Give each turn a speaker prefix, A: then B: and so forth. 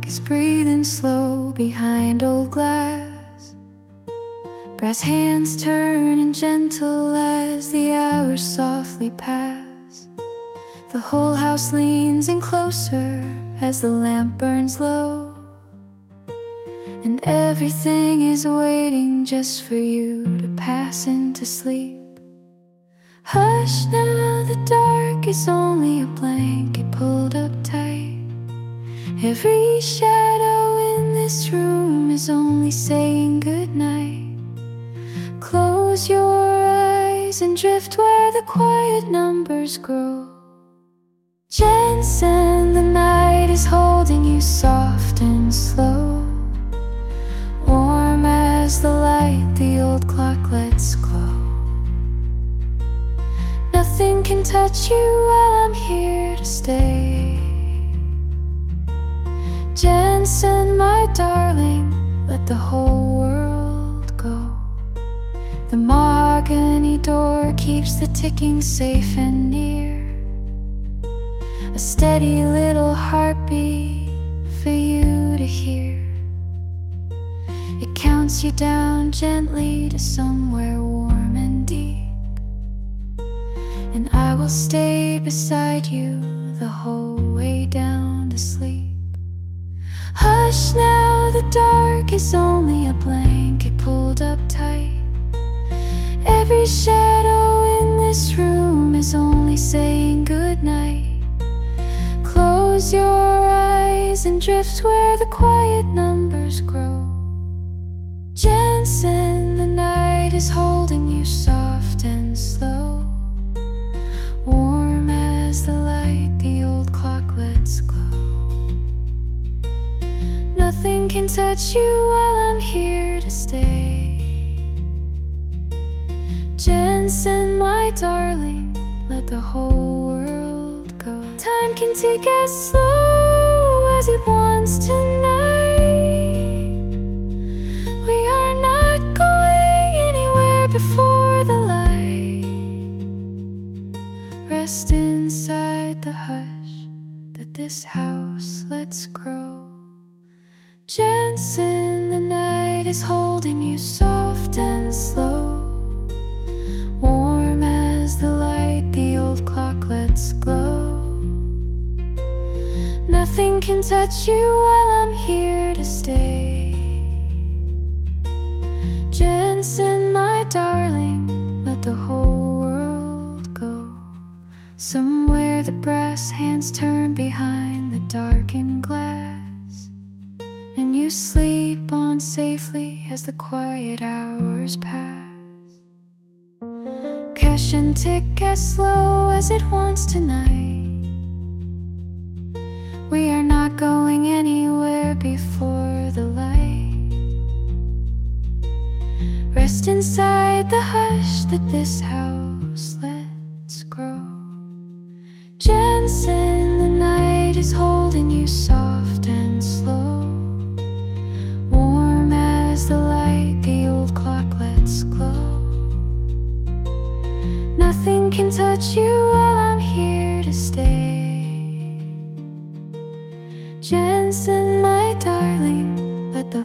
A: is breathing slow behind old glass. Brass hands turning gentle as the hours softly pass. The whole house leans in closer as the lamp burns low, and everything is waiting just for you to pass into sleep. Hush now, the dark is only a blanket pulled up tight. Every shadow in this room is only saying goodnight. Close your eyes and drift where the quiet numbers grow. Jensen, the night is holding you soft and slow. Warm as the light the old clock lets glow. Nothing can touch you while I'm here to stay. Jensen, my darling, let the whole world go. The mahogany door keeps the ticking safe and near. A steady little heartbeat for you to hear. It counts you down gently to somewhere warm and deep, and I will stay beside you the whole way down to sleep. Hush now, the dark is only a blanket pulled up tight. Every shadow in this room is only saying goodnight. Close your eyes and drift where the quiet numbers grow. Jensen, the night is holding you soft and slow. Warm as the light the old clock lets glow. Nothing can touch you while I'm here to stay. Jensen, my darling, let the whole world go. Time can take as slow as it wants tonight. We are not going anywhere before the light. Rest inside the hush that this house lets grow. Jensen, the night is holding you soft and slow. Warm as the light the old clock lets glow. Nothing can touch you while I'm here to stay. Jensen, my darling, let the whole world go. Somewhere the brass hands turn behind the darkened glass, and you sleep on safely as the quiet hours pass. Cash and tick as slow as it wants tonight. We are not going anywhere before the light. Rest inside the hush that this house lets grow. Jensen, the night is holding you soft and slow. Warm as the light the old clock lets glow. Nothing can touch you